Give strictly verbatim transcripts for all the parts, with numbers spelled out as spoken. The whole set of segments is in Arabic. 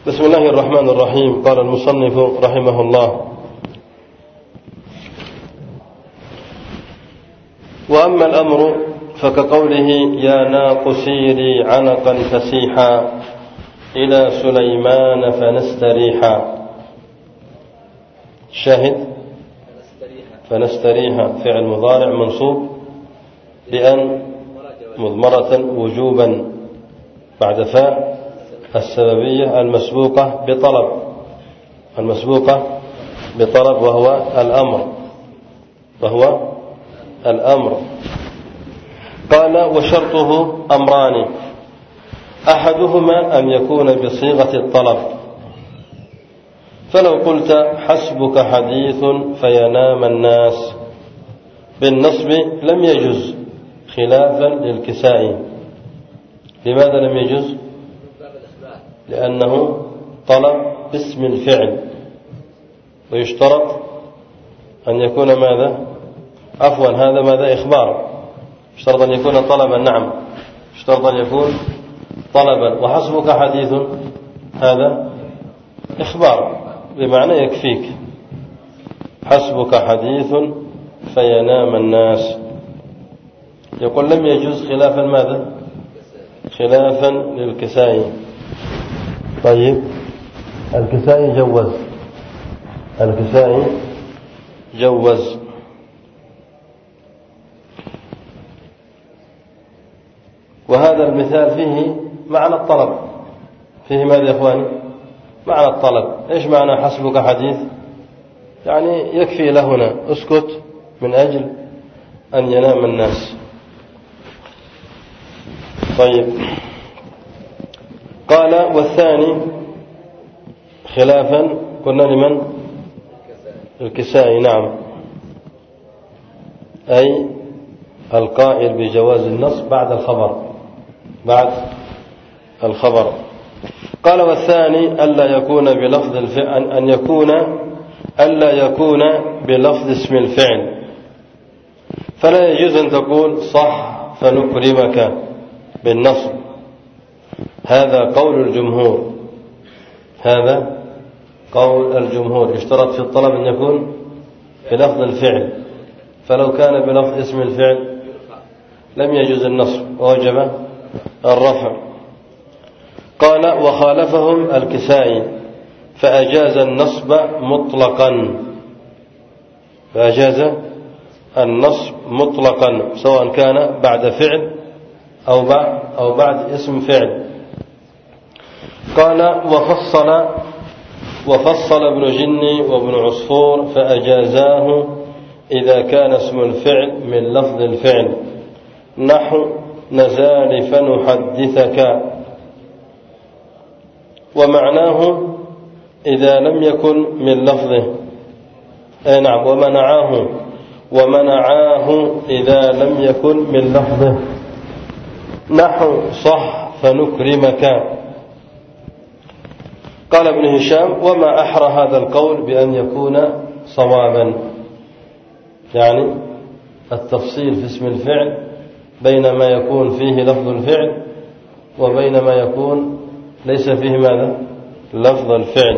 بسم الله الرحمن الرحيم. قال المصنف رحمه الله: وأما الأمر فكقوله: يا ناق سيري عنقا فسيحا إلى سليمان فنستريحا. شاهد: فنستريح فعل مضارع منصوب بأن مضمرة وجوبا بعد فاء السببية المسبوقة بطلب المسبوقة بطلب وهو الأمر وهو الأمر قال: وشرطه أمران: أحدهما أن يكون بصيغة الطلب، فلو قلت: حسبك حديث فينام الناس بالنصب لم يجز خلافا للكسائي. لماذا لم يجز؟ لأنه طلب باسم الفعل، ويشترط أن يكون ماذا؟ عفوا هذا ماذا؟ إخبار. يشترط أن يكون طلبا. نعم، يشترط أن يكون طلبا. وحسبك حديث هذا إخبار بمعنى يكفيك. حسبك حديث فينام الناس. يقول لم يجوز خلافا ماذا؟ خلافا للكسائي. طيب، الكسائي جوز الكسائي جوز وهذا المثال فيه معنى الطلب. فيه ماذا يا إخواني؟ معنى الطلب. إيش معنى حسبك حديث؟ يعني يكفي لهنا، اسكت من أجل أن ينام الناس. طيب، قال: والثاني خلافا قلنا لمن؟ الكسائي. نعم، أي القائل بجواز النص بعد الخبر بعد الخبر قال: والثاني ألا يكون بلفظ الفعل أن يكون ألا يكون بلفظ اسم الفعل، فلا يجوز أن تقول: صح فنكرمك بالنصب. هذا قول الجمهور هذا قول الجمهور يشترط في الطلب أن يكون بلفظ الفعل، فلو كان بلفظ اسم الفعل لم يجوز النصب ووجب الرفع. قال: وخالفهم الكسائي فأجاز النصب مطلقا فأجاز النصب مطلقا سواء كان بعد فعل أو بعد أو بعد اسم فعل. قال: وفصل وفصل ابن جني وابن عصفور فأجازاه إذا كان اسم الفعل من لفظ الفعل، نحو نزال فنحدثك. ومعناه إذا لم يكن من لفظه. أي نعم، ومنعاه ومنعاه إذا لم يكن من لفظه، نحو صح فنكرمك. قال ابن هشام: وما أحرى هذا القول بأن يكون صوابا، يعني التفصيل في اسم الفعل بين ما يكون فيه لفظ الفعل وبين ما يكون ليس فيه ماذا؟ لفظ الفعل.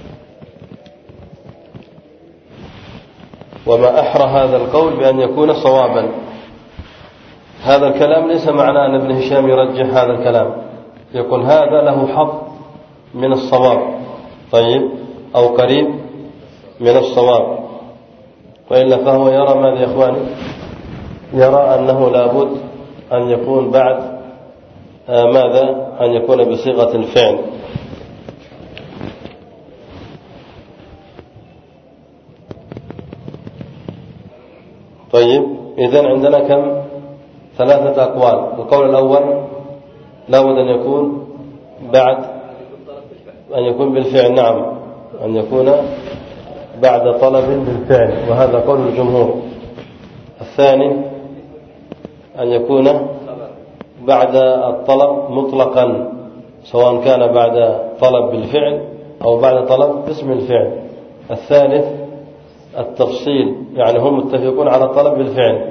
وما أحرى هذا القول بأن يكون صوابا. هذا الكلام ليس معناه أن ابن هشام يرجح هذا الكلام، يقول هذا له حظ من الصواب، طيب، أو قريب من الصواب، وإلا فهو يرى ماذا يا إخواني؟ يرى أنه لابد أن يكون بعد آه ماذا؟ أن يكون بصيغة الفعل. طيب، إذن عندنا كم؟ ثلاثة أقوال. القول الأول لابد أن يكون بعد أن يكون بالفعل. نعم، أن يكون بعد طلب بالفعل، وهذا قول الجمهور. الثاني أن يكون بعد الطلب مطلقا، سواء كان بعد طلب بالفعل أو بعد طلب باسم الفعل. الثالث التفصيل، يعني هم متفقون على الطلب بالفعل،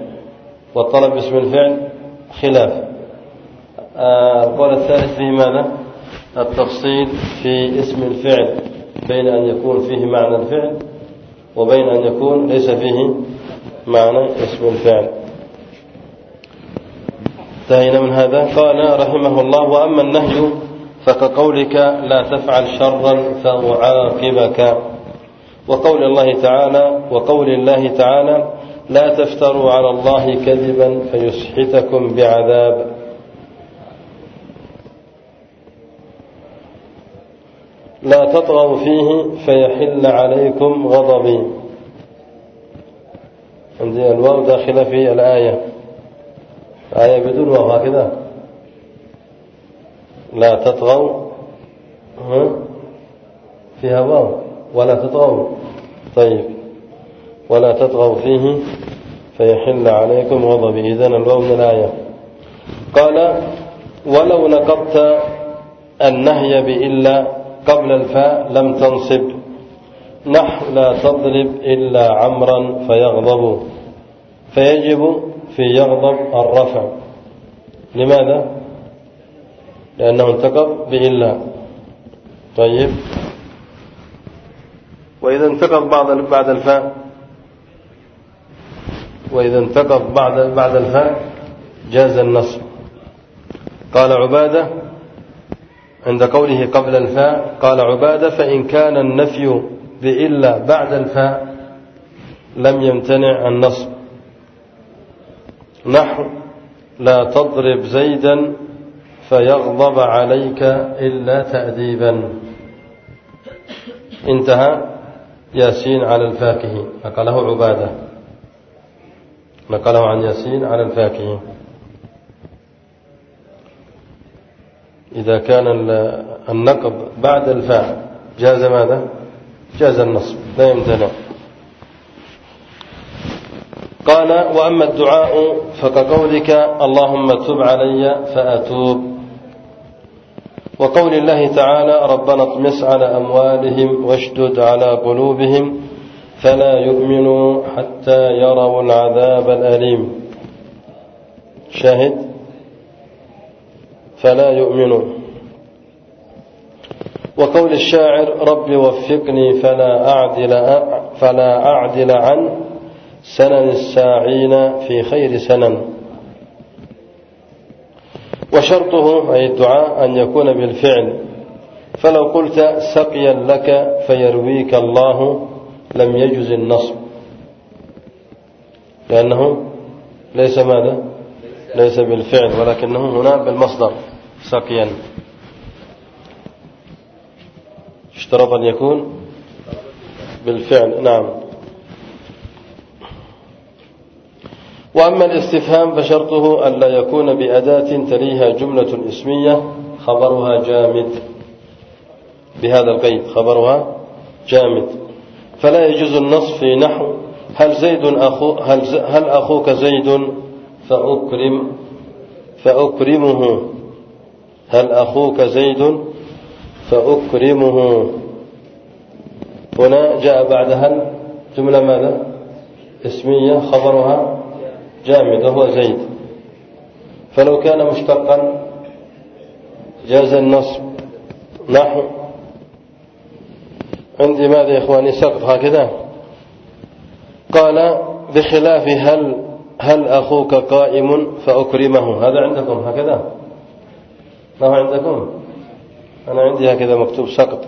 والطلب باسم الفعل خلاف. القول الثالث فيه ماذا؟ التفصيل في اسم الفعل بين أن يكون فيه معنى الفعل وبين أن يكون ليس فيه معنى اسم الفعل. انتهينا من هذا. قال رحمه الله: وأما النهي فكقولك لا تفعل شرا فأعاقبك، وقول الله تعالى وقول الله تعالى لا تفتروا على الله كذبا فيسحتكم بعذاب. لا تطغوا فيه فيحل عليكم غضبي. عندي الواو داخلة في الآية، آية بدون واو هكذا. لا تطغوا فيها واو ولا تطغوا. طيب، ولا تطغوا فيه فيحل عليكم غضبي، إذن الواو من الآية. قال: ولو نقضت النهي بإلا قبل الفاء لم تنصب، نحو لا تضرب إلا عمرا فيغضب، فيجب في يغضب الرفع. لماذا؟ لأنه انتقض بإلا. طيب، وإذا انتقض بعد الفاء وإذا انتقض بعد بعد الفاء جاز النصب. قال عبادة عند قوله قبل الفاء، قال عبادة: فإن كان النفي بإلا بعد الفاء لم يمتنع النصب، نحو لا تضرب زيدا فيغضب عليك إلا تأديبا. انتهى ياسين على الفاكهي، نقله عبادة، نقله عن ياسين على الفاكهي. إذا كان النقب بعد الفاء جاز ماذا؟ جاز النصب، لا يمتنع. قال: وأما الدعاء فكقولك اللهم تب علي فأتوب، وقول الله تعالى ربنا اطمس على أموالهم واشدد على قلوبهم فلا يؤمنوا حتى يروا العذاب الأليم. شاهد: فلا يؤمنوا. وقول الشاعر رب وفقني فلا أعدل, فلا أعدل عن سنن الساعين في خير سنن. وشرطه أي الدعاء أن يكون بالفعل، فلو قلت سقيا لك فيرويك الله لم يجز النصب، لأنه ليس ماذا؟ ليس بالفعل، ولكنه هنا بالمصدر سقيا. اشترط أن يكون بالفعل. نعم. وأما الاستفهام فشرطه ألا يكون بأداة تليها جملة اسمية خبرها جامد، بهذا القيد خبرها جامد، فلا يجوز النص في نحو هل زيد أخو هل, هل أخوك زيد فأكرم فأكرمه هل أخوك زيد فأكرمه. هنا جاء بعد هل جملة ماذا؟ اسمية خبرها جامد وهو زيد، فلو كان مشتقا جاز النصب، نحو عندي ماذا يا إخواني؟ سقط هكذا. قال بخلاف هل هل أخوك قائم فأكرمه، هذا عندكم هكذا؟ ما هو عندكم؟ أنا عندي هكذا مكتوب سقط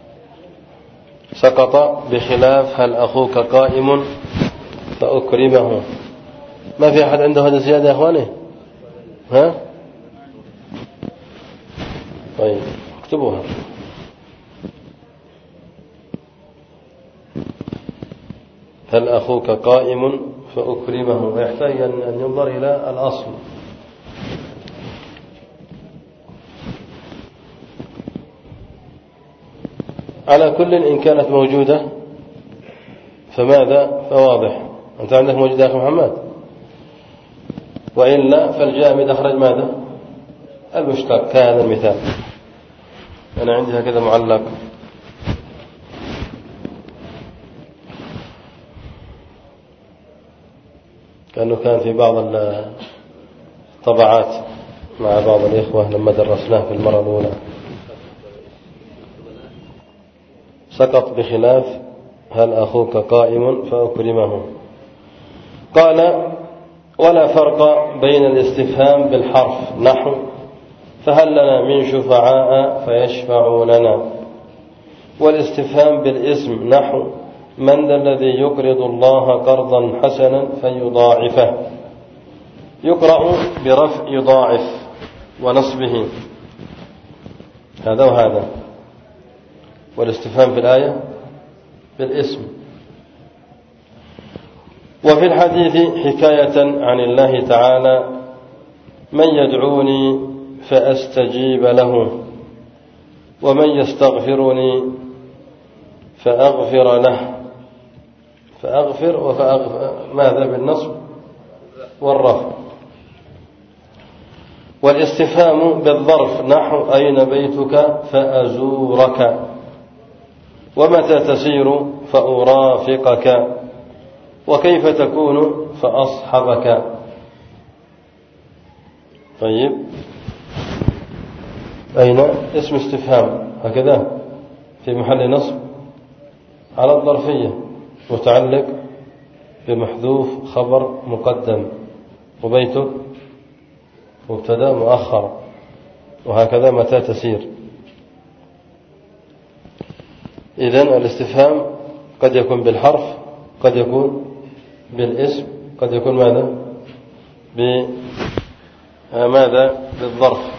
سقط بخلاف هل أخوك قائم فأكرمه. ما في أحد عنده هذا زيادة يا إخواني؟ ها؟ طيب اكتبوها. هل أخوك قائم فأكرمه، ويحتاج أن ينظر إلى الأصل. على كل إن كانت موجودة فماذا؟ فواضح. أنت عندك موجودة يا أخي محمد؟ وإلا فالجامد أخرج ماذا؟ المشتق، كهذا المثال. أنا عندي هكذا معلق. كأنه كان في بعض الطبعات مع بعض الإخوة لما درسناه في المرة الأولى. سقط بخلاف هل أخوك قائم فأكرمه. قال ولا فرق بين الاستفهام بالحرف نحو فهل لنا من شفعاء فيشفعوا لنا، والاستفهام بالاسم نحو من ذا الذي يقرض الله قرضا حسنا فيضاعفه. يقرأ برفع يضاعف ونصبه هذا وهذا، والاستفهام في الآية بالاسم. وفي الحديث حكاية عن الله تعالى من يدعوني فأستجيب له ومن يستغفرني فأغفر له. فأغفر وفأغفر ماذا بالنصب والرفع. والاستفهام بالظرف نحو أين بيتك فأزورك، ومتى تسير فأرافقك، وكيف تكون فأصحبك. طيب أين اسم استفهام هكذا في محل نصب على الظرفية متعلق بمحذوف خبر مقدم، وبيتك مبتدا مؤخر، وهكذا متى تسير. إذن الاستفهام قد يكون بالحرف، قد يكون بالاسم، قد يكون ماذا بماذا بالظرف.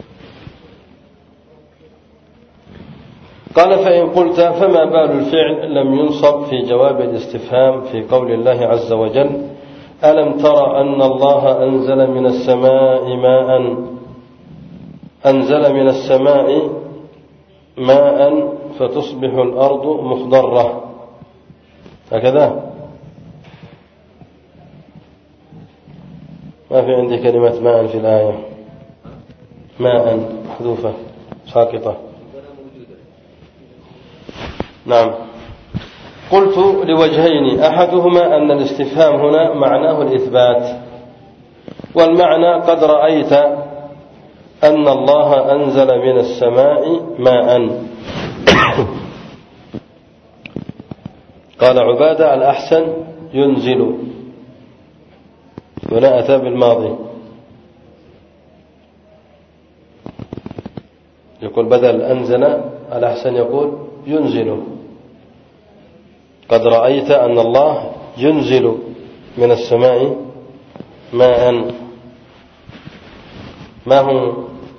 قال فإن قلت فما بال الفعل لم ينصب في جواب الاستفهام في قول الله عز وجل ألم تر أن الله أنزل من السماء ماء أنزل من السماء ماء فتصبح الأرض مخضرة، هكذا ما في عندي كلمة ماء في الآية، ماء محذوفة ساقطة. نعم. قلت لوجهين، أحدهما أن الاستفهام هنا معناه الإثبات، والمعنى قد رأيت أن الله أنزل من السماء ماء. قال عبادة الأحسن ينزل، هنا أتى بالماضي، يقول بدل أنزل الأحسن يقول ينزل. قد رأيت أن الله ينزل من السماء ماء. ما هو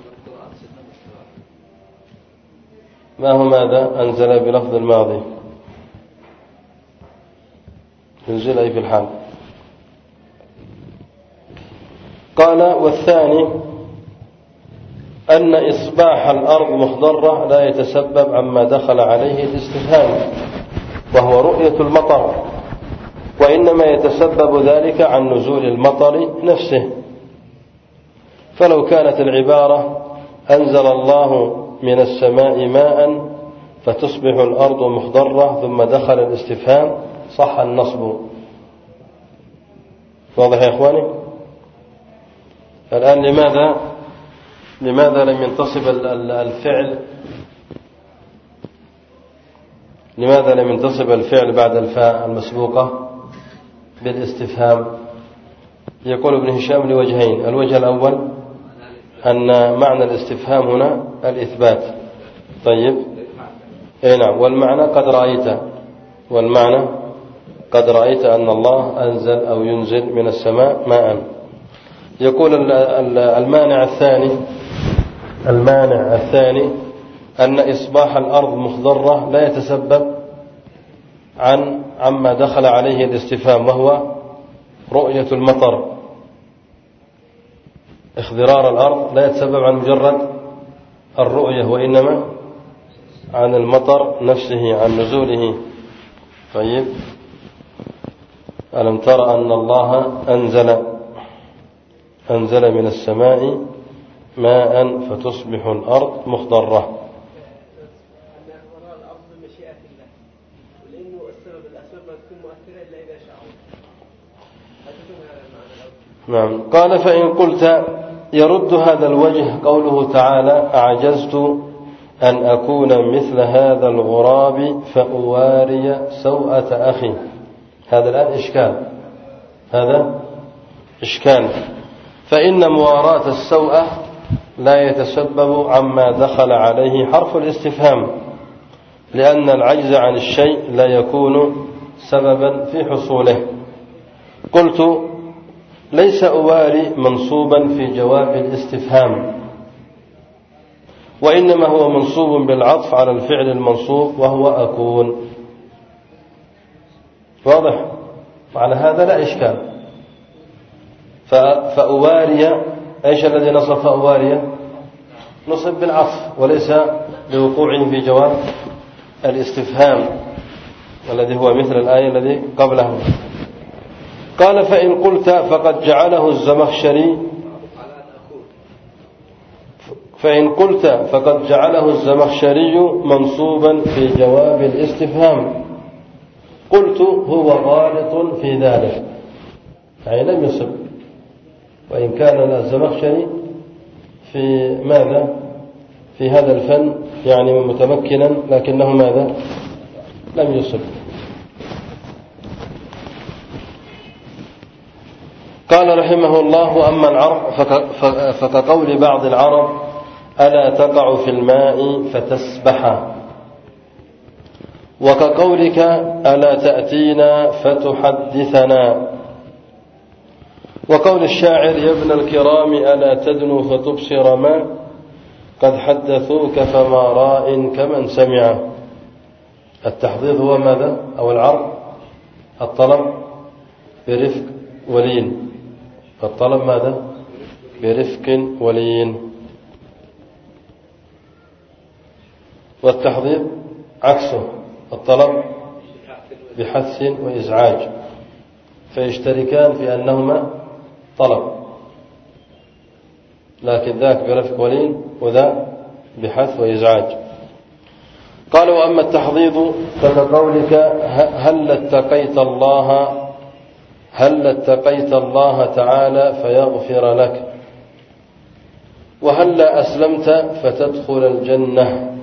ما هو ماذا أنزل بلفظ الماضي؟ ينزل أي في الحال. قال والثاني أن إصباح الأرض مخضرة لا يتسبب عما دخل عليه الاستفهام وهو رؤية المطر، وإنما يتسبب ذلك عن نزول المطر نفسه. فلو كانت العبارة أنزل الله من السماء ماء فتصبح الأرض مخضرة ثم دخل الاستفهام صح النصب. واضح يا إخواني؟ الآن لماذا لماذا لم ينتصب الفعل لماذا لم ينتصب الفعل بعد الفاء المسبوقة بالاستفهام؟ يقول ابن هشام لوجهين. الوجه الأول أن معنى الاستفهام هنا الإثبات. طيب اي نعم. والمعنى قد رأيت والمعنى قد رأيت أن الله أنزل أو ينزل من السماء ماء. يقول المانع الثاني المانع الثاني أن إصباح الأرض مخضرة لا يتسبب عن عما دخل عليه الاستفهام وهو رؤية المطر. اخضرار الأرض لا يتسبب عن مجرد الرؤية، وإنما عن المطر نفسه، عن نزوله. طيب ألم تر أن الله أنزل أنزل من السماء ماء فتصبح الأرض مخضرة. نعم. قال فإن قلت يرد هذا الوجه قوله تعالى أعجزت أن أكون مثل هذا الغراب فأواري سوءة أخي. هذا الآن إشكال، هذا إشكال. فإن مواراة السوءة لا يتسبب عما دخل عليه حرف الاستفهام، لأن العجز عن الشيء لا يكون سببا في حصوله. قلت: ليس أواري منصوبا في جواب الاستفهام، وإنما هو منصوب بالعطف على الفعل المنصوب وهو أكون. واضح؟ وعلى هذا لا إشكال. فأواري، إيش الذي نصب فأواري؟ نصب بالعطف وليس لوقوعه في جواب الاستفهام الذي هو مثل الآية الذي قبله. قال: فإن قلت فقد جعله الزمخشري فإن قلت فقد جعله الزمخشري منصوبا في جواب الاستفهام. قلت: هو غالط في ذلك، يعني لم يصب، وإن كان الزمخشري في ماذا في هذا الفن يعني متمكنا، لكنه ماذا لم يصب. قال رحمه الله: أما العرب فكقول بعض العرب: ألا تقع في الماء فتسبح، وكقولك: ألا تأتينا فتحدثنا، وقول الشاعر: يا ابن الكرام ألا تدنو فتبصر ما قد حدثوك فما راء كمن سمع. التحضيض هو ماذا أو العرض؟ الطلب برفق ولين. الطلب ماذا؟ برفق ولين. والتحضيض عكسه، الطلب بحث وإزعاج، فيشتركان في أنهما طلب، لكن ذاك برفق ولين وذا بحث وإزعاج. قال: وأما التحضيض فكقولك: هل اتقيت الله هل اتقيت الله تعالى فيغفر لك، وهل أسلمت فتدخل الجنة.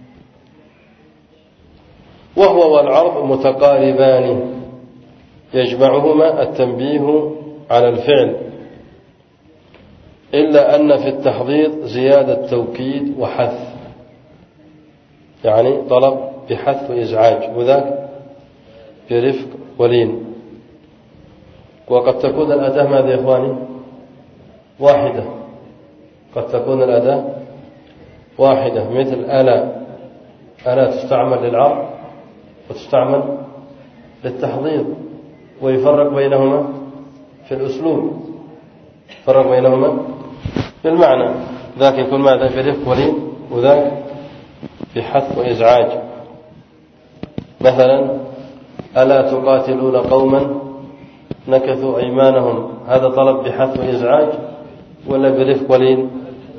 وهو والعرض متقاربان، يجمعهما التنبيه على الفعل، إلا أن في التحضيض زيادة توكيد وحث، يعني طلب بحث وإزعاج، وذاك برفق ولين. وقد تكون الأداة ماذا يا إخواني؟ واحدة. قد تكون الأداة واحدة، مثل ألا. ألا تستعمل للعرض وتستعمل للتحضيض، ويفرق بينهما في الأسلوب، فرق بينهما في المعنى. ذاك يكون ماذا؟ برفق ولين، وذاك بحث وإزعاج. مثلا: ألا تقاتلون قوما نكثوا أيمانهم، هذا طلب بحث وإزعاج ولا برفق ولين؟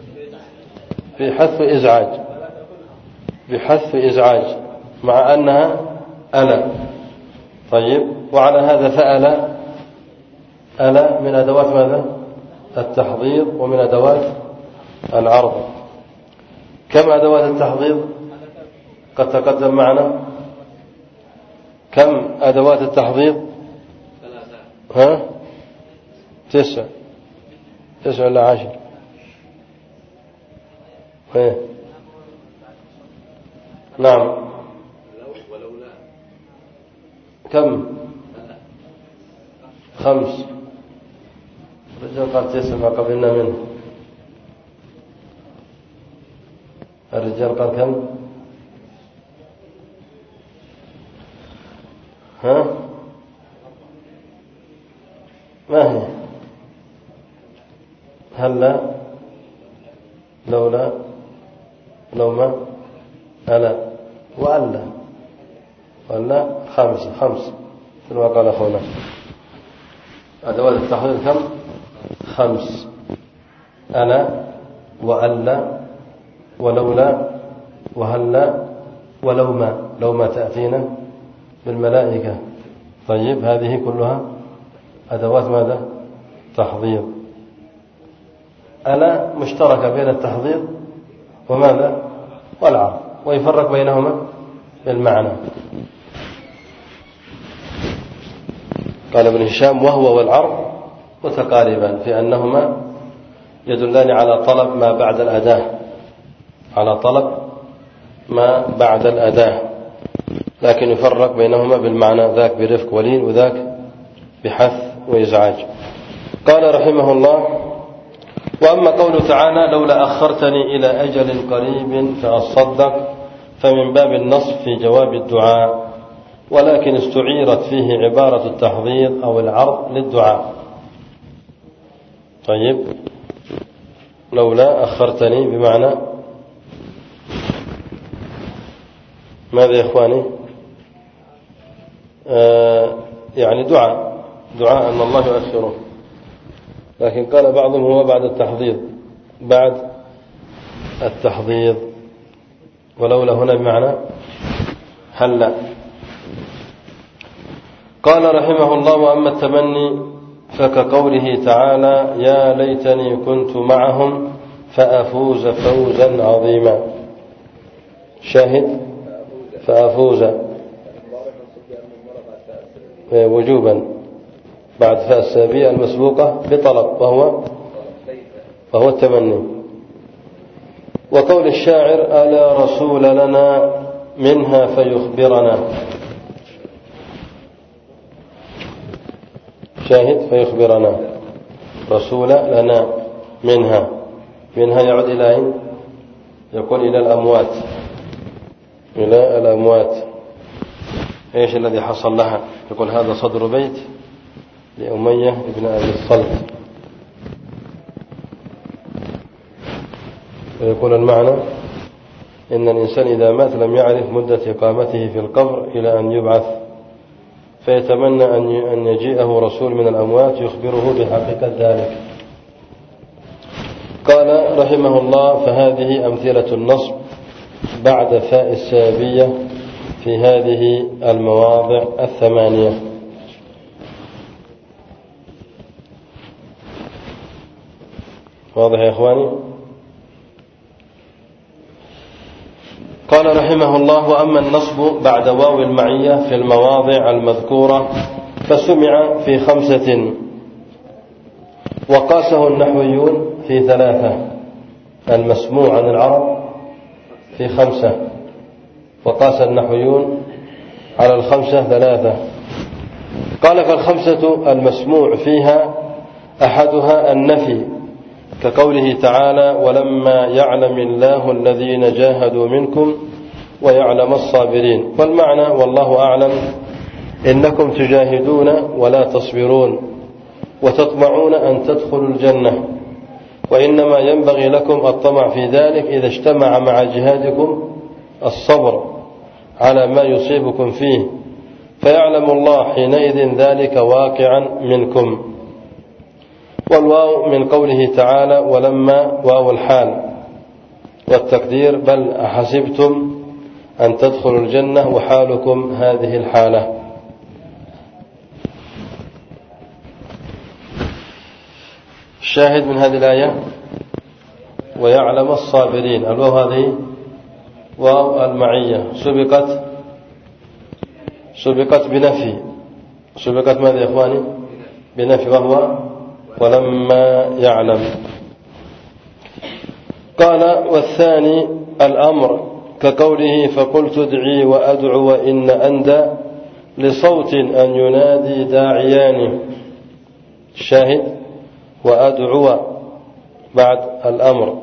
بحث وإزعاج، بحث وإزعاج، مع أنها ألا. طيب، وعلى هذا فألا ألا من أدوات ماذا؟ التحضيض، ومن أدوات العرض. كم أدوات التحضيض قد تقدم معنا؟ كم أدوات التحضيض؟ ها؟ تسع تسع ولا عشر؟ ايه نعم. كم؟ خمس. الرجال قال تسع ما قبلنا منه. الرجال قال كم؟ ها؟ ما هي؟ هلا، لولا، لو ما، ألا، وألا. وألا خمسة، خمس مثل ما قال أخونا. أدوات التحضير كم؟ خمس: ألا، وألا، ولولا، وهلا، ولو ما. لو ما تأتينا بالملائكة. طيب، هذه كلها أدوات ماذا؟ تحضير. ألا مشتركة بين التحضير وماذا؟ والعرض، ويفرق بينهما بالمعنى. قال ابن هشام: وهو والعرض متقاربان في أنهما يدلان على طلب ما بعد الأداة، على طلب ما بعد الأداة، لكن يفرق بينهما بالمعنى، ذاك برفق ولين وذاك بحث وإزعاج. قال رحمه الله: وأما قوله تعالى: لولا أخرتني إلى أجل قريب فأصدق، فمن باب النصب في جواب الدعاء، ولكن استعيرت فيه عبارة التحضير أو العرض للدعاء. طيب، لولا أخرتني بمعنى ماذا يا إخواني؟ آه يعني دعاء دعاء أن الله يؤخره، لكن قال بعضهم هو بعد التحضير، بعد التحضير، ولولا هنا بمعنى هلا. قال رحمه الله: وأما التمني فكقوله تعالى: يا ليتني كنت معهم فأفوز فوزا عظيما. شاهد: فأفوز وجوبا بعد فاء السابية المسبوقة بطلب، وهو وهو التمني. وقول الشاعر: ألا رسول لنا منها فيخبرنا. شاهد: فيخبرنا، رسول لنا منها، منها يعود إلى أين؟ يقول إلى الأموات، إلى الأموات. إيش الذي حصل لها؟ يقول: هذا صدر بيت لأمية ابن أبي الصلت. ويقول المعنى: إن الإنسان إذا مات لم يعرف مدة إقامته في القبر إلى أن يبعث، فيتمنى أن يجيئه رسول من الأموات يخبره بحقيقة ذلك. قال رحمه الله: فهذه أمثلة النصب بعد فاء السابية في هذه المواضع الثمانية. واضح يا إخواني؟ قال رحمه الله: وأما النصب بعد واو المعية في المواضع المذكورة فسمع في خمسة، وقاسه النحويون في ثلاثة. المسموع عن العرب في خمسة، وقاس النحويون على الخمسة ثلاثة. قال: فالخمسة المسموع فيها أحدها النفي، كقوله تعالى: ولما يعلم الله الذين جاهدوا منكم ويعلم الصابرين. والمعنى: والله أعلم إنكم تجاهدون ولا تصبرون وتطمعون أن تدخلوا الجنة، وإنما ينبغي لكم الطمع في ذلك إذا اجتمع مع جهادكم الصبر على ما يصيبكم فيه، فيعلم الله حينئذ ذلك واقعا منكم. والواو من قوله تعالى: ولما واو الحال، والتقدير: بل أحسبتم أن تدخلوا الجنة وحالكم هذه الحالة. الشاهد من هذه الآية: ويعلم الصابرين. الواو هذه واو المعية، سبقت سبقت بنفي، سبقت ماذا يا إخواني؟ بنفي، وهو ولما يعلم. قال: والثاني الأمر، كقوله: فقلت ادعي وأدعو وإن أندى لصوت أن ينادي داعيان. الشاهد: وأدعو بعد الأمر.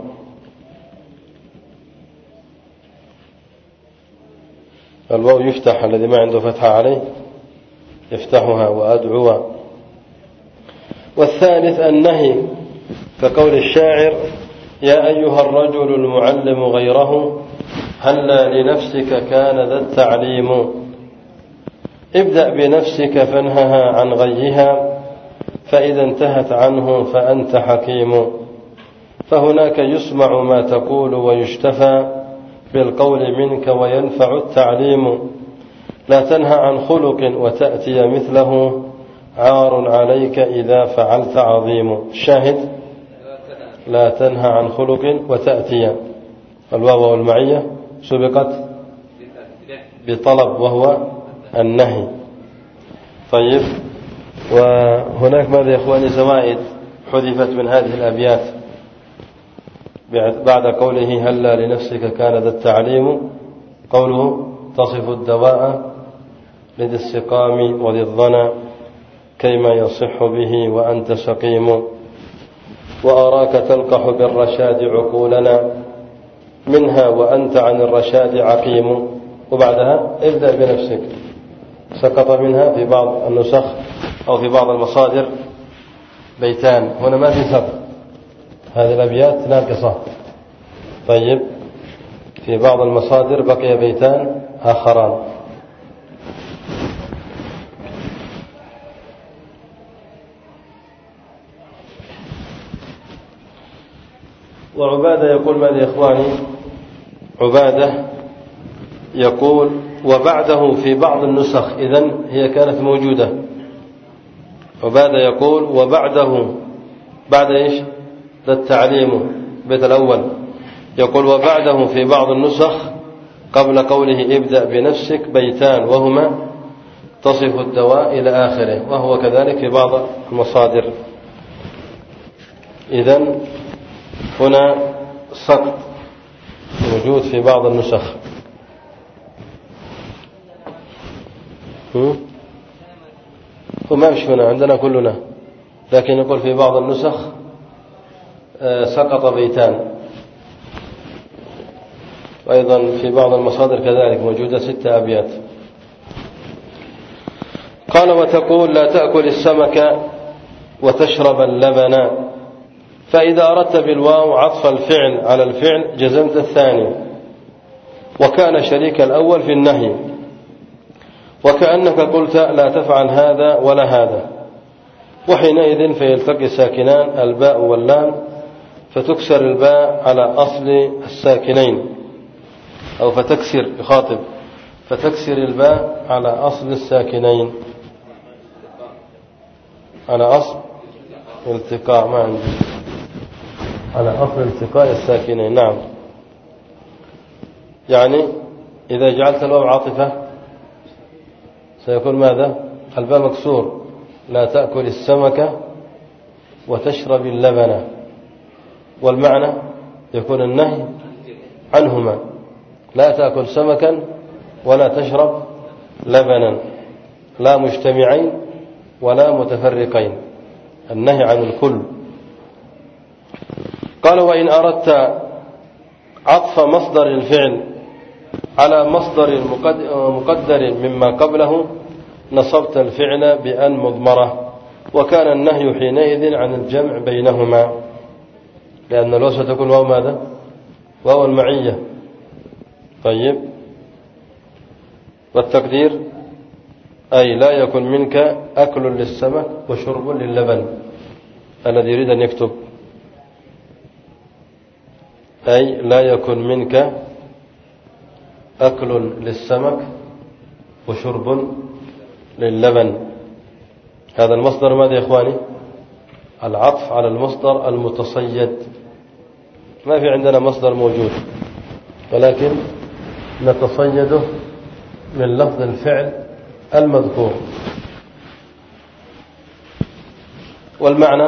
الواو يفتح، الذي ما عنده فتحة عليه يفتحها، وأدعو. والثالث النهي، كقول الشاعر: يا أيها الرجل المعلم غيره هلا لنفسك كان ذا التعليم. ابدأ بنفسك فانهها عن غيها، فإذا انتهت عنه فأنت حكيم. فهناك يسمع ما تقول ويشتفى بالقول منك وينفع التعليم. لا تنهى عن خلق وتأتي مثله، عار عليك إذا فعلت عظيم. الشاهد: لا تنهى عن خلق وتأتي، الواو والمعية سبقت بطلب وهو النهي. طيب، وهناك ماذا يا إخواني زوائد حذفت من هذه الأبيات بعد قوله هلا لنفسك كان ذا التعليم، قوله تصف الدواء لذي السقام وذي الظنا كيما يصح به وأنت سقيم، وأراك تلقح بالرشاد عقولنا منها وأنت عن الرشاد عقيم. وبعدها ابدأ بنفسك، سقط منها في بعض النسخ أو في بعض المصادر بيتان، هنا ما في سقط، هذه الأبيات ناقصة. طيب، في بعض المصادر بقي بيتان آخران. وعبادة يقول ماذا يا إخواني؟ عبادة يقول وبعده في بعض النسخ، إذن هي كانت موجودة. عبادة يقول وبعده، بعد إيش؟ ذا التعليم، بيت الأول يقول وبعده في بعض النسخ قبل قوله ابدأ بنفسك بيتان وهما تصف الدواء إلى آخره، وهو كذلك في بعض المصادر. إذن هنا سقط موجود في بعض النسخ. وما مش هنا عندنا كلنا، لكن يقول في بعض النسخ سقط بيتان، وأيضا في بعض المصادر كذلك موجودة ستة أبيات. قال وتقول لا تأكل السمك وتشرب اللبن، فإذا أردت بالواو عطف الفعل على الفعل جزمت الثاني، وكان شريك الأول في النهي، وكأنك قلت لا تفعل هذا ولا هذا، وحينئذ فيلتقي ساكنان الباء واللام، فتكسر الباء على أصل الساكنين، أو فتكسر يخاطب فتكسر الباء على أصل الساكنين، على أصل التقاء ما عندي على أصل التقاء الساكنين. نعم، يعني إذا جعلت الواو عاطفة سيكون ماذا؟ الباء مكسور، لا تأكل السمك وتشرب اللبن، والمعنى يكون النهي عنهما، لا تأكل سمكا ولا تشرب لبنا، لا مجتمعين ولا متفرقين، النهي عن الكل. قال وإن أردت عطف مصدر الفعل على مصدر مقدر مما قبله نصبت الفعل بأن مضمرة، وكان النهي حينئذ عن الجمع بينهما، لأن الوصف تكون واو ماذا؟ واو المعية. طيب، والتقدير أي لا يكن منك أكل للسمك وشرب للبن، الذي يريد أن يكتب أي لا يكن منك أكل للسمك وشرب للبن. هذا المصدر ماذا يا إخواني؟ العطف على المصدر المتصيد، ما في عندنا مصدر موجود، ولكن نتصيده من لفظ الفعل المذكور. والمعنى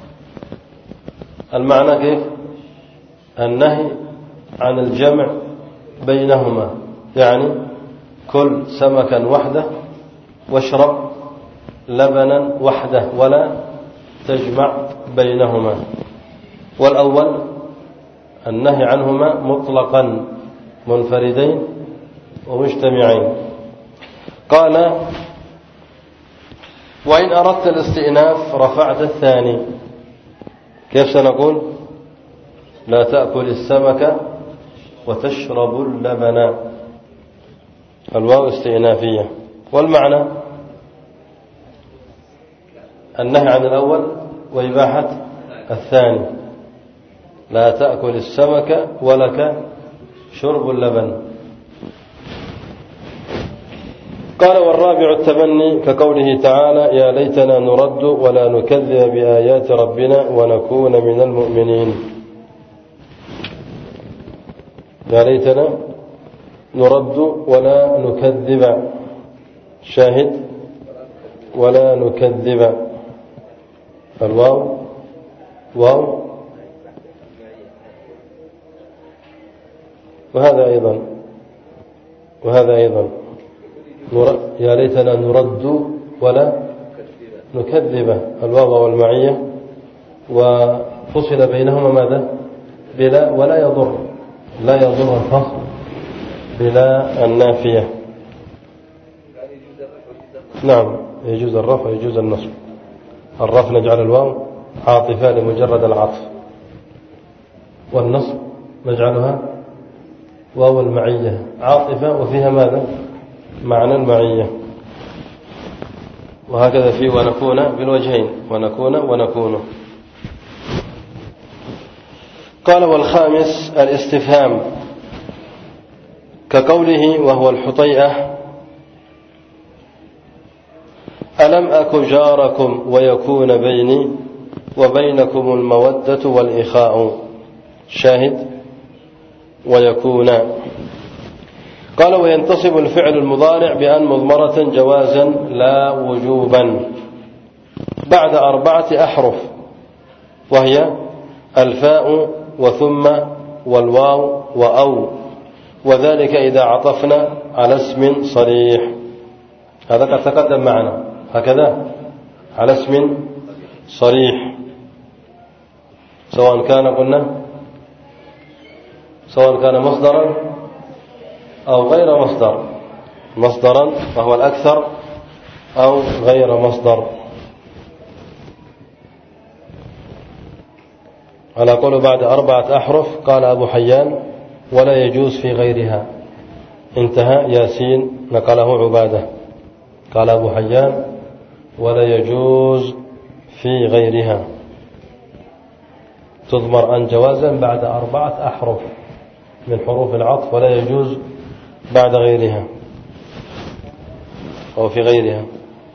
المعنى كيف؟ النهي عن الجمع بينهما، يعني كل سمكا وحده واشرب لبنا وحده ولا تجمع بينهما. والأول النهي عنهما مطلقا منفردين ومجتمعين. قال وإن أردت الاستئناف رفعت الثاني، كيف سنقول؟ لا تأكل السمك وتشرب اللبن، الواو استئنافية. والمعنى النهي عن الأول وإباحة الثاني، لا تأكل السمك ولك شرب اللبن. قال والرابع التمني كقوله تعالى يا ليتنا نرد ولا نكذب بآيات ربنا ونكون من المؤمنين. يا ليتنا نرد ولا نكذب. شاهد ولا نكذب. الواو واو، وهذا أيضا وهذا أيضا يا ليتنا نرد ولا نكذب. الواو والمعية، وفصل بينهما ماذا؟ بلا ولا يضر، لا يضر الفصل بلا النافية. نعم، يجوز الرفع ويجوز النصب. الرفع نجعل الواو عاطفة لمجرد العطف، والنصب نجعلها واو المعية عاطفة وفيها ماذا؟ معنى المعية. وهكذا في ونكون بالوجهين، ونكون ونكون. قال: والخامس الاستفهام، كقوله وهو الحطيئة: ألم أك جاركم ويكون بيني وبينكم المودة والإخاء. شاهد ويكون. قال: وينتصب الفعل المضارع بأن مضمرة جوازا لا وجوبا بعد أربعة أحرف، وهي الفاء وثم والواو وأو، وذلك إذا عطفنا على اسم صريح. هذا قد تقدم معنا هكذا، على اسم صريح، سواء كان قلنا سواء كان مصدرا أو غير مصدر، مصدرا وهو الأكثر أو غير مصدر. على قول بعد أربعة أحرف. قال أبو حيان: ولا يجوز في غيرها. انتهى. ياسين نقله عبادة. قال أبو حيان: ولا يجوز في غيرها، تضمر أن جوازا بعد أربعة أحرف من حروف العطف، ولا يجوز بعد غيرها أو في غيرها.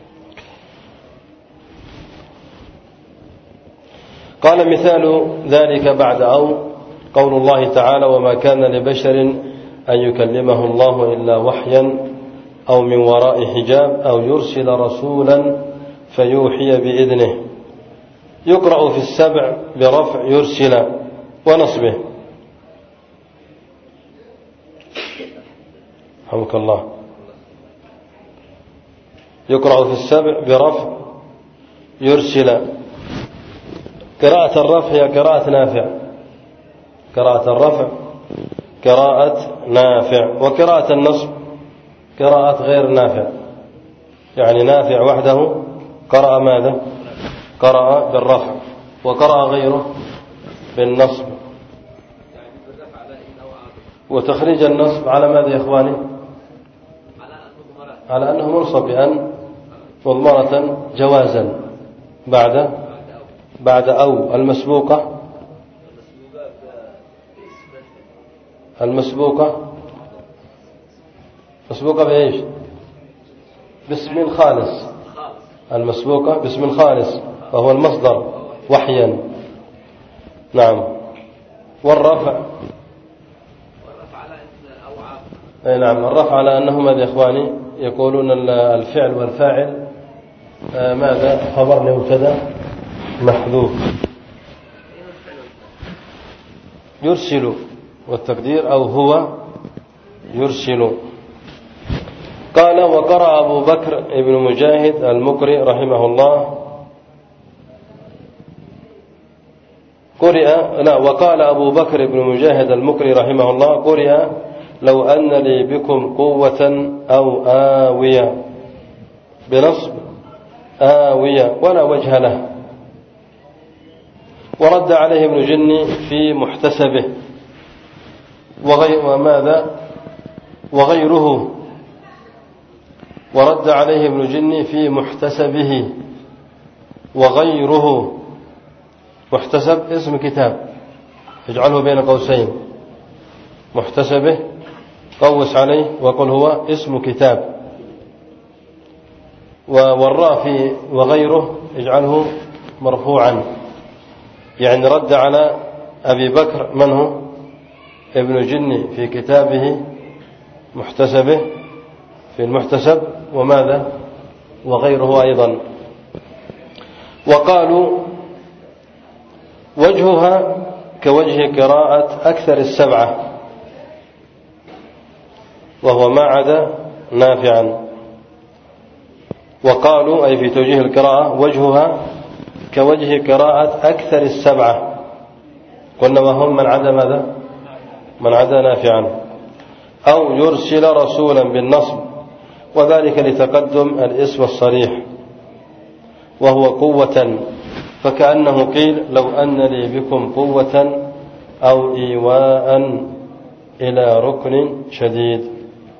قال: مثال ذلك بعد أو قول الله تعالى: وما كان لبشر أن يكلمه الله إلا وحيا أو من وراء حجاب أو يرسل رسولا فيوحي بإذنه. يقرأ في السبع برفع يرسل ونصبه. رحمك الله. يقرأ في السبع برفع يرسل. قراءة الرفع هي قراءة نافع، قراءة الرفع قراءة نافع، وقراءة النصب قراءة غير نافع. يعني نافع وحده قرأ ماذا؟ قرأ بالرفع، وقرأ غيره بالنصب. وتخريج النصب على ماذا يا إخواني؟ على أنه منصب بأن مضمرة جوازا بعد بعد أو المسبوقة المسبوقة مسبوقة بإيش؟ باسم خالص. المسبوقة باسم خالص وهو المصدر وحيا. نعم. والرفع أي نعم، الرفع على أنه ماذا يا إخواني؟ يقولون الفعل والفاعل ماذا؟ خبر لمبتدا محذوف. يرسل، والتقدير أو هو يرسل. قال: وقرأ أبو بكر ابن مجاهد المقري رحمه الله قرئ لا وقال أبو بكر ابن مجاهد المقري رحمه الله قرئ: لو أن لي بكم قوة أو آوية، بنصب آوية ولا وجه له. ورد عليه ابن جني في محتسبه وغير وماذا وغيره ورد عليه ابن جني في محتسبه وغيره. محتسب اسم كتاب، اجعله بين قوسين. محتسبه قوس عليه وقل هو اسم كتاب. والراء في وغيره اجعله مرفوعا. يعني رد على أبي بكر من هو ابن جني في كتابه محتسبه في المحتسب وماذا وغيره أيضا. وقالوا وجهها كوجه قراءة أكثر السبعة وهو ما عدا نافعا. وقالوا أي في توجيه القراءة وجهها كوجه قراءة أكثر السبعة، قلنا وهم من عدا ماذا من عدا نافعا. أو يرسل رسولا بالنصب، وذلك لتقدم الاسم الصريح وهو قوة، فكأنه قيل لو أن لي بكم قوة أو إيواء إلى ركن شديد.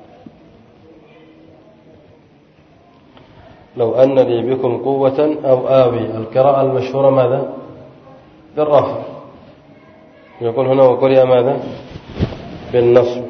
لو أن لي بكم قوة أو آوي. القراءة المشهورة ماذا بالرفع، يقول هنا وقرئ ماذا بالنصب.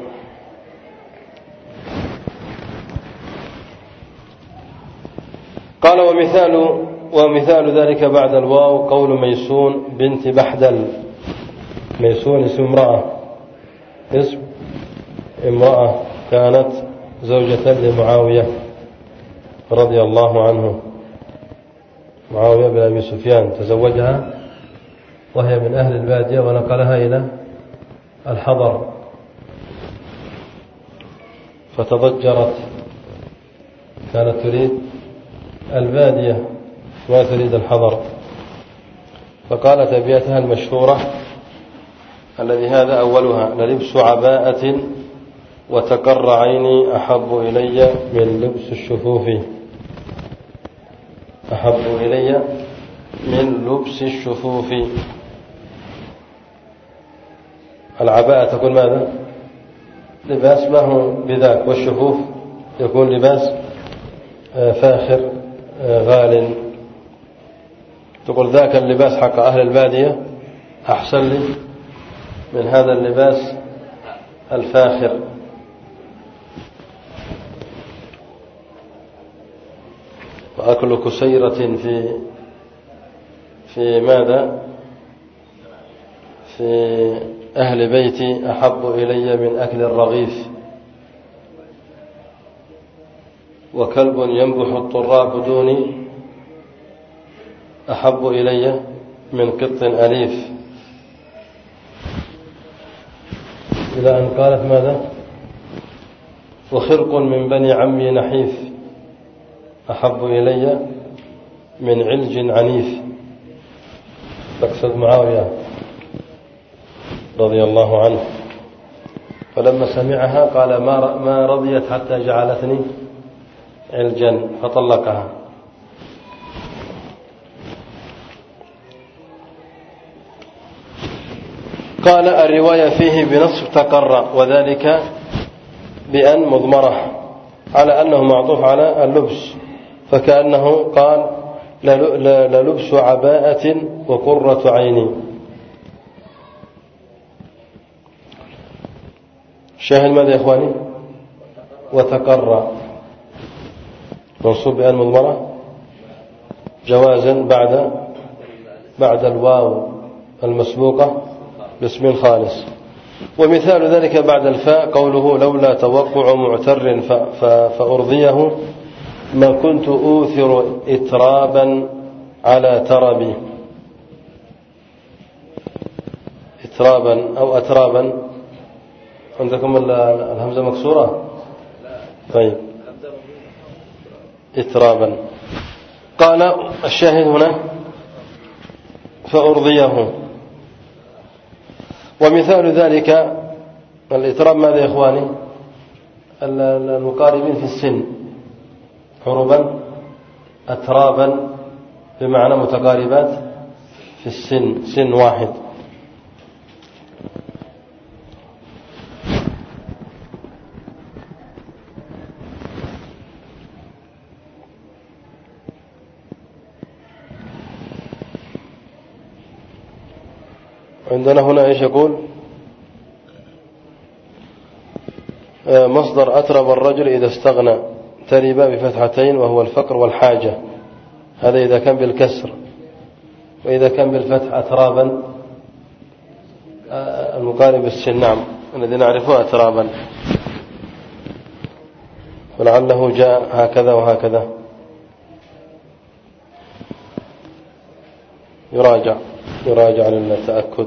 قال ومثال ومثال ذلك بعد الواو قول ميسون بنت بحدل. ميسون اسم امرأة اسم امرأة كانت زوجة لمعاوية رضي الله عنه. معاوية بن أبي سفيان تزوجها وهي من أهل البادية ونقلها إلى الحضر فتضجرت، كانت تريد البادية ما تريد الحضر، فقالت أبياتها المشهورة الذي هذا أولها للبس عباءة وتقر عيني أحب إلي من لبس الشفوف. أحب إلي من لبس الشفوف. العباءة تكون ماذا لباس ما هو بذاك، والشفوف يكون لباس فاخر غال. تقول ذاك اللباس حق أهل البادية أحسن لي من هذا اللباس الفاخر. وأكل كسيرة في في ماذا في أهل بيتي أحب إلي من أكل الرغيف. وكلب ينبح الطراب دوني أحب إلي من قط أليف، إلى أن قالت ماذا وخرق من بني عمي نحيف أحب إلي من علج عنيف. تقصد معاوية رضي الله عنه. فلما سمعها قال ما رضيت حتى جعلتني علجا فطلقها. قال الرواية فيه بنصب تقر، وذلك بأن مضمرة على أنه معطوف على اللبس، فكأنه قال للبس عباءة وقرة عيني. شاهد ماذا يا إخواني وتقر منصوب بأن مضمرة جوازا بعد بعد الواو المسبوقة باسم خالص. ومثال ذلك بعد الفاء قوله لولا توقع معتر فأرضيه ما كنت أوثر إترابا على تربي. إترابا أو أترابا عندكم الهمزة مكسورة؟ طيب إترابا. قال الشاهد هنا فأرضيه. ومثال ذلك الإتراب ماذا يا إخواني المقاربين في السن عربا أترابا بمعنى متقاربات في السن سن واحد. عندنا هنا ايش يقول مصدر أترب الرجل إذا استغنى تربا بفتحتين وهو الفقر والحاجة، هذا إذا كان بالكسر، وإذا كان بالفتح أترابا المقارب السن نعم الذي نعرفه أترابا. ولعله جاء هكذا وهكذا، يراجع يراجع للتأكد.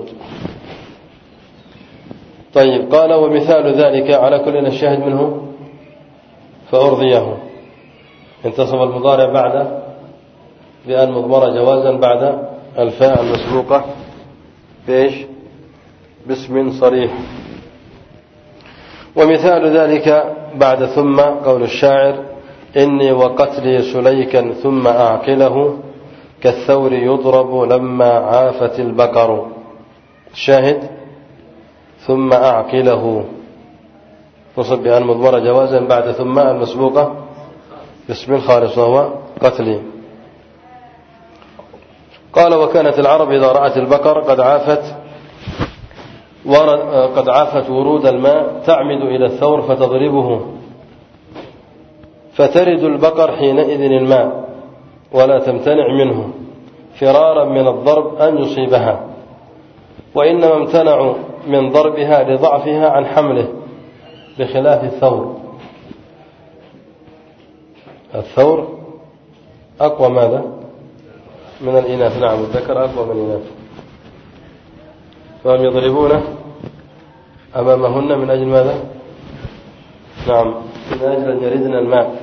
طيب، قال ومثال ذلك على كل الشاهد منه فأرضيه، انتصب المضارع بعد بأن مضمرة جوازا بعد الفاء المسبوقة بإيش؟ باسم صريح. ومثال ذلك بعد ثم قول الشاعر إني وقتلي سليكا ثم أعقله كالثور يضرب لما عافت البقر. الشاهد ثم أعقله نصب بأن مضمرة جوازا بعد ثم المسبوقة باسم خالص وهو قتلي. قال وكانت العرب إذا رأت البقر قد عافت قد عافت ورود الماء تعمد إلى الثور فتضربه، فترد البقر حينئذ الماء ولا تمتنع منه فرارا من الضرب أن يصيبها، وإنما امتنعوا من ضربها لضعفها عن حمله، بخلاف الثور. الثور أقوى ماذا؟ من الإناث. نعم، الذكر أقوى من الإناث، فهم يضربونه أمامهن من أجل ماذا؟ نعم، من أجل أن يردن الماء.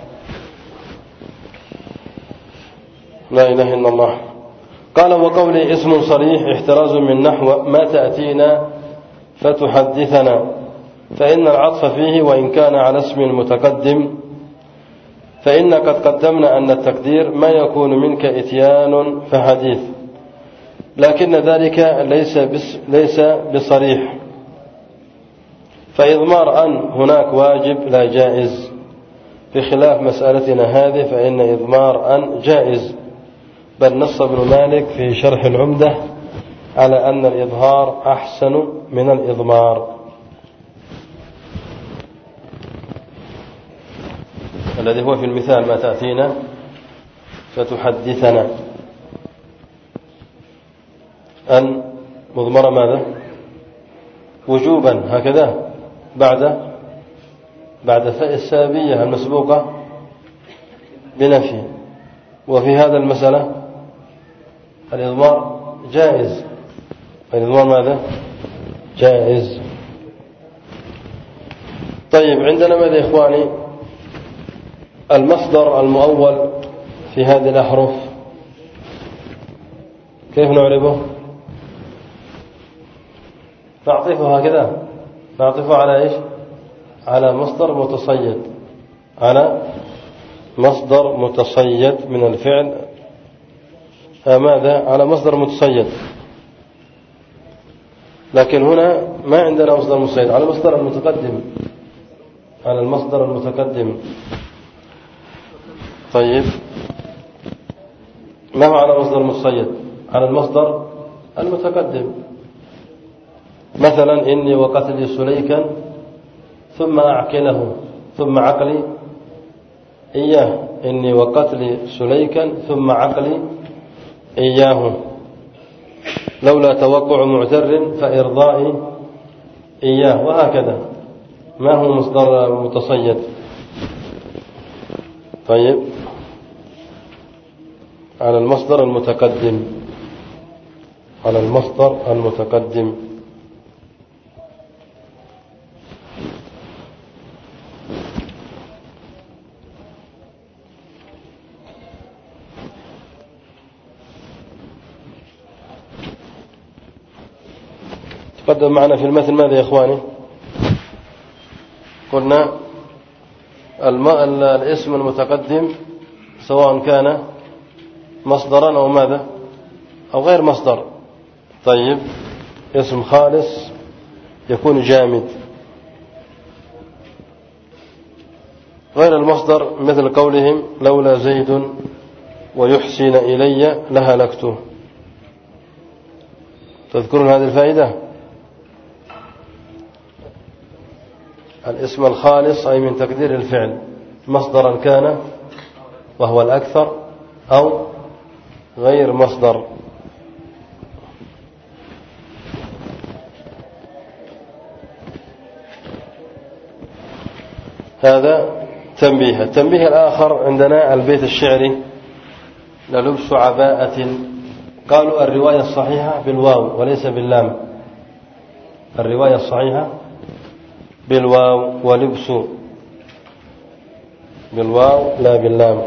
لا إله إلا الله. قال وقولي اسم صريح احتراز من نحو ما تأتينا فتحدثنا، فإن العطف فيه وإن كان على اسم متقدم، فإن قد قدمنا أن التقدير ما يكون منك إتيان فحديث، لكن ذلك ليس ليس بصريح، فإضمار أن هناك واجب لا جائز، بخلاف مسألتنا هذه فإن إضمار أن جائز. بل نص ابن مالك في شرح العمدة على أن الإظهار أحسن من الإضمار، الذي هو في المثال ما تأتينا فتحدثنا. أن مضمر ماذا؟ وجوبا، هكذا بعد بعد فاء السابية المسبوقة بنفي. وفي هذا المسألة الإضمار جائز، الإضمار ماذا؟ جائز. طيب، عندنا ماذا يا إخواني؟ المصدر المؤول في هذه الأحرف كيف نعربه؟ نعطفه هكذا، نعطفه على إيش؟ على مصدر متصيد، على مصدر متصيد من الفعل. ماذا؟ على مصدر متصيد. لكن هنا ما عندنا مصدر متصيد، على المصدر المتقدم، على المصدر المتقدم. طيب، ما هو على مصدر متصيد؟ على المصدر المتقدم. مثلا إني وقتلي سليكا ثم أعقله، ثم عقلي إياه. إني وقتلي سليكا ثم عقلي إياه، لولا توقع معتر فإرضائي إياه، وهكذا. ما هو مصدر متصيد؟ طيب، على المصدر المتقدم، على المصدر المتقدم. تقدم معنا في المثل ماذا يا إخواني؟ قلنا الاسم المتقدم سواء كان مصدرا أو ماذا أو غير مصدر. طيب، اسم خالص يكون جامد، غير المصدر مثل قولهم لولا زيد ويحسن إلي لهلكته. تذكرون هذه الفائدة؟ الاسم الخالص أي من تقدير الفعل مصدرا كان وهو الأكثر أو غير مصدر. هذا تنبيه. التنبيه الآخر عندنا البيت الشعري للبس عباءة، قالوا الرواية الصحيحة بالواو وليس باللام، الرواية الصحيحة بالواو ولبس بالواو لا باللام.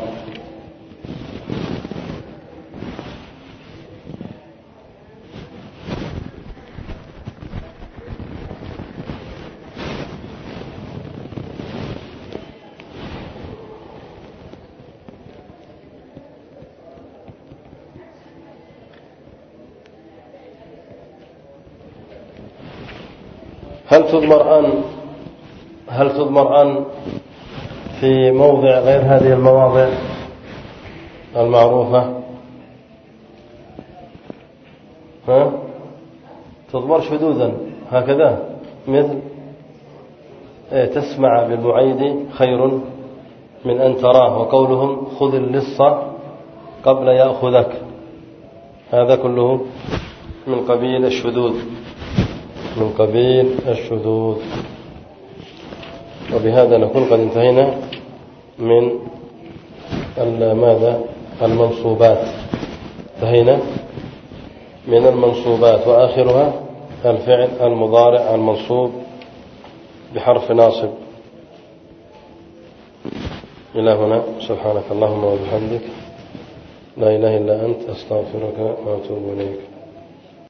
هل تضمر أن هل تضمر أن في موضع غير هذه المواضع المعروفة؟ ها؟ تضمر شذوذا هكذا، مثل إيه تسمع بالمعيد خير من أن تراه، وقولهم خذ اللص قبل يأخذك، هذا كله من قبيل الشذوذ من قبيل الشذوذ. وبهذا نكون قد انتهينا من ماذا المنصوبات، انتهينا من المنصوبات، وآخرها الفعل المضارع المنصوب بحرف ناصب. إلى هنا، سبحانك اللهم وبحمدك، لا إله إلا أنت، أستغفرك وأتوب إليك.